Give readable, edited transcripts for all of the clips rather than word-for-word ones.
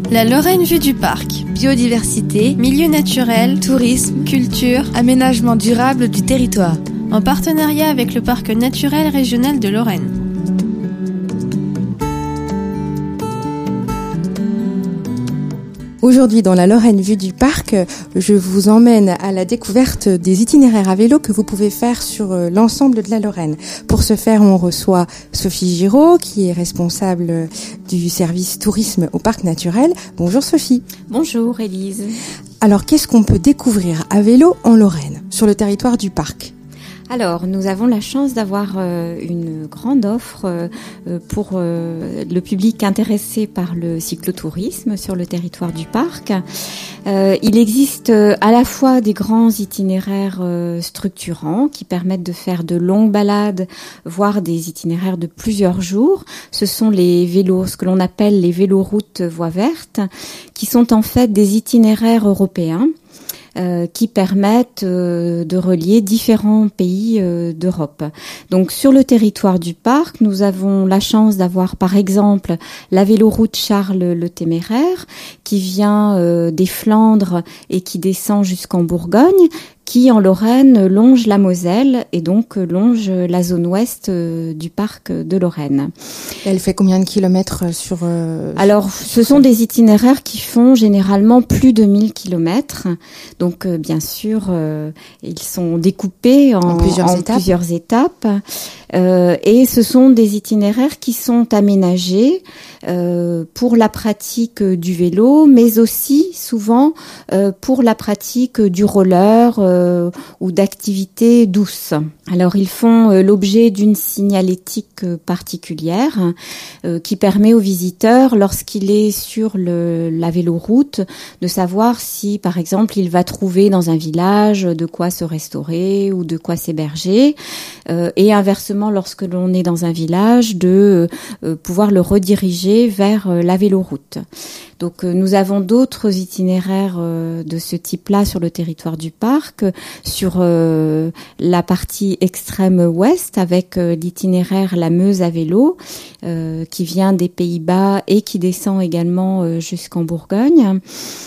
La Lorraine vue du parc. Biodiversité, milieu naturel, tourisme, culture, aménagement durable du territoire. En partenariat avec le parc naturel régional de Lorraine. Aujourd'hui, dans la Lorraine vue du parc, je vous emmène à la découverte des itinéraires à vélo que vous pouvez faire sur l'ensemble de la Lorraine. Pour ce faire, on reçoit Sophie Giraud, qui est responsable du service tourisme au parc naturel. Bonjour Sophie. Bonjour Élise. Alors, qu'est-ce qu'on peut découvrir à vélo en Lorraine, sur le territoire du parc ? Alors, nous avons la chance d'avoir une grande offre pour le public intéressé par le cyclotourisme sur le territoire du parc. Il existe à la fois des grands itinéraires structurants qui permettent de faire de longues balades, voire des itinéraires de plusieurs jours. Ce sont les vélos, ce que l'on appelle les véloroutes voies vertes, qui sont en fait des itinéraires européens qui permettent de relier différents pays d'Europe. Donc sur le territoire du parc, nous avons la chance d'avoir par exemple la véloroute Charles le Téméraire qui vient des Flandres et qui descend jusqu'en Bourgogne, qui en Lorraine longe la Moselle et donc longe la zone ouest du parc de Lorraine. Elle fait combien de kilomètres sur Alors, ce sont des itinéraires qui font généralement plus de 1000 kilomètres. Donc, bien sûr, ils sont découpés en plusieurs étapes. Et ce sont des itinéraires qui sont aménagés pour la pratique du vélo, mais aussi souvent pour la pratique du roller ou d'activités douces. Alors ils font l'objet d'une signalétique particulière qui permet au visiteur, lorsqu'il est sur la véloroute, de savoir si par exemple il va trouver dans un village de quoi se restaurer ou de quoi s'héberger, et inversement lorsque l'on est dans un village de pouvoir le rediriger vers la véloroute. Donc nous avons d'autres itinéraires de ce type-là sur le territoire du parc, sur la partie extrême ouest avec l'itinéraire La Meuse à vélo qui vient des Pays-Bas et qui descend également jusqu'en Bourgogne,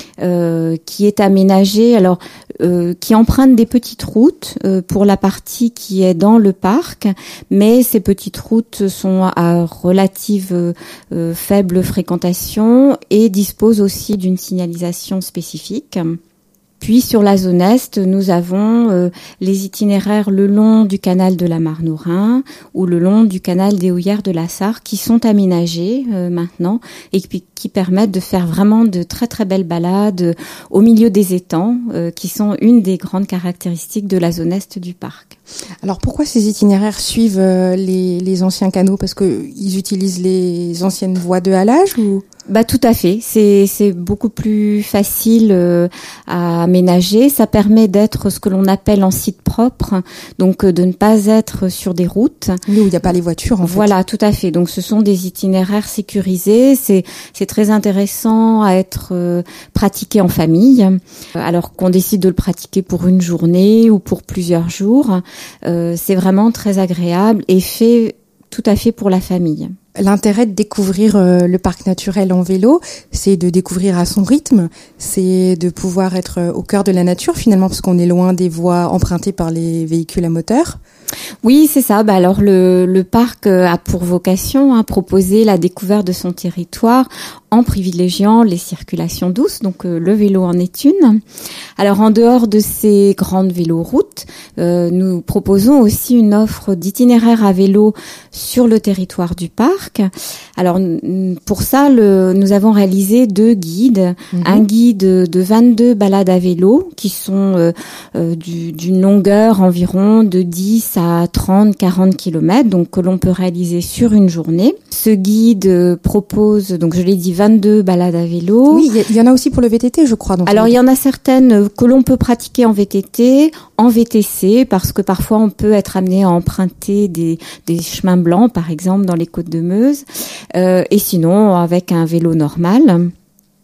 qui est aménagé, qui emprunte des petites routes pour la partie qui est dans le parc, mais ces petites routes sont à relative faible fréquentation et disposent aussi d'une signalisation spécifique. Puis sur la zone est, nous avons les itinéraires le long du canal de la Marne au Rhin ou le long du canal des Houillères de la Sarre qui sont aménagés maintenant et qui permettent de faire vraiment de très très belles balades au milieu des étangs qui sont une des grandes caractéristiques de la zone est du parc. Alors pourquoi ces itinéraires suivent les anciens canaux ? Parce qu'ils utilisent les anciennes voies de halage ou ? Tout à fait. C'est beaucoup plus facile à aménager. Ça permet d'être ce que l'on appelle en site propre, donc de ne pas être sur des routes. Oui, où il n'y a pas les voitures en fait. Voilà, tout à fait. Donc ce sont des itinéraires sécurisés. C'est très intéressant à être pratiqué en famille. Alors qu'on décide de le pratiquer pour une journée ou pour plusieurs jours, c'est vraiment très agréable et fait tout à fait pour la famille. L'intérêt de découvrir le parc naturel en vélo, c'est de découvrir à son rythme, c'est de pouvoir être au cœur de la nature finalement, parce qu'on est loin des voies empruntées par les véhicules à moteur. Oui, c'est ça. Alors le parc a pour vocation à proposer la découverte de son territoire en privilégiant les circulations douces, donc le vélo en est une. Alors en dehors de ces grandes véloroutes, nous proposons aussi une offre d'itinéraires à vélo sur le territoire du parc. Alors pour ça, nous avons réalisé 2 guides. Un guide de 22 balades à vélo qui sont d'une longueur environ de 10 à 30-40 km, donc que l'on peut réaliser sur une journée. Ce guide propose, donc je l'ai dit, 22 balades à vélo. Oui, il y en a aussi pour le VTT, je crois. Alors il y en a certaines que l'on peut pratiquer en VTT, en VTC, parce que parfois on peut être amené à emprunter des chemins blancs, par exemple dans les Côtes de Meuse, et sinon avec un vélo normal.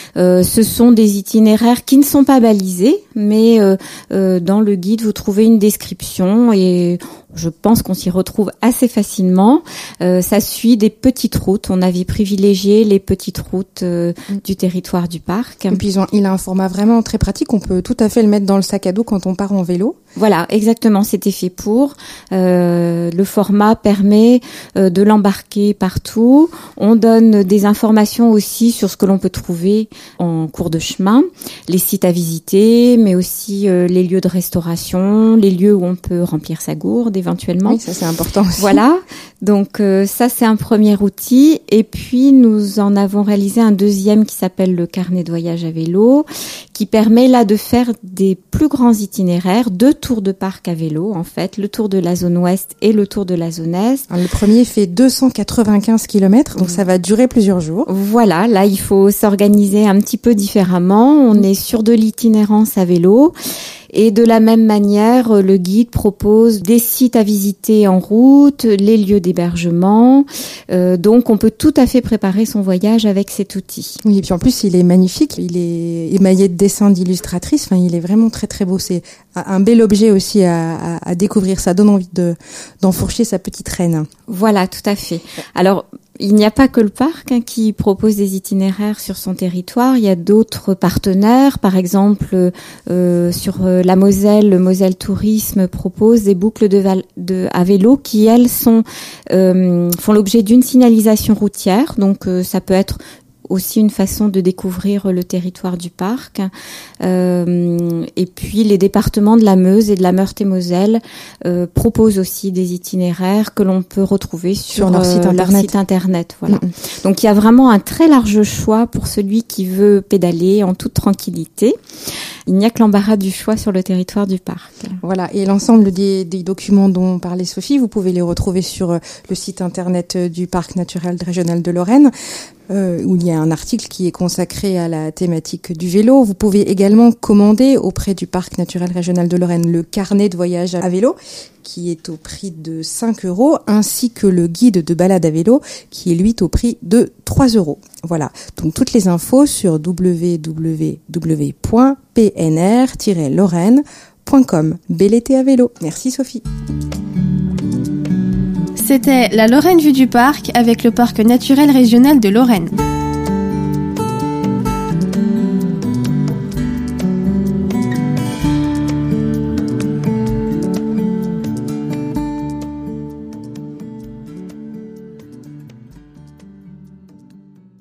Ce sont des itinéraires qui ne sont pas balisés, mais dans le guide, vous trouvez une description et je pense qu'on s'y retrouve assez facilement. Ça suit des petites routes. On avait privilégié les petites routes du territoire du parc. Et puis il a un format vraiment très pratique. On peut tout à fait le mettre dans le sac à dos quand on part en vélo. Voilà, exactement. C'était fait pour. Le format permet de l'embarquer partout. On donne des informations aussi sur ce que l'on peut trouver en cours de chemin, les sites à visiter, mais aussi les lieux de restauration, les lieux où on peut remplir sa gourde éventuellement. Oui, ça c'est important aussi. Voilà, donc ça c'est un premier outil. Et puis nous en avons réalisé un deuxième qui s'appelle le carnet de voyage à vélo, qui permet là de faire des plus grands itinéraires, 2 tours de parc à vélo en fait, le tour de la zone ouest et le tour de la zone est. Alors, le premier fait 295 km, donc ça va durer plusieurs jours. Voilà, là il faut s'organiser un petit peu différemment. On est sur de l'itinérance à vélo. Et de la même manière, le guide propose des sites à visiter en route, les lieux d'hébergement. Donc, on peut tout à fait préparer son voyage avec cet outil. Oui, et puis en plus, il est magnifique. Il est émaillé de dessins d'illustratrices. Enfin, il est vraiment très, très beau. C'est un bel objet aussi à découvrir. Ça donne envie d'enfourcher sa petite reine. Voilà, tout à fait. Alors, il n'y a pas que le parc qui propose des itinéraires sur son territoire. Il y a d'autres partenaires. Par exemple, sur la Moselle, le Moselle Tourisme propose des boucles à vélo qui, elles, font l'objet d'une signalisation routière. Donc, ça peut être aussi une façon de découvrir le territoire du parc. Et puis les départements de la Meuse et de la Meurthe-et-Moselle proposent aussi des itinéraires que l'on peut retrouver sur leur site internet. Voilà. Donc il y a vraiment un très large choix pour celui qui veut pédaler en toute tranquillité. Il n'y a que l'embarras du choix sur le territoire du parc. Voilà, et l'ensemble des documents dont parlait Sophie, vous pouvez les retrouver sur le site internet du Parc naturel régional de Lorraine, où il y a un article qui est consacré à la thématique du vélo. Vous pouvez également commander auprès du Parc naturel régional de Lorraine le carnet de voyage à vélo, qui est au prix de 5 €, ainsi que le guide de balade à vélo, qui est lui au prix de 3 €. Voilà, donc toutes les infos sur www.pnr-lorraine.com. Bel été à vélo. Merci Sophie. C'était la Lorraine vue du parc avec le Parc naturel régional de Lorraine.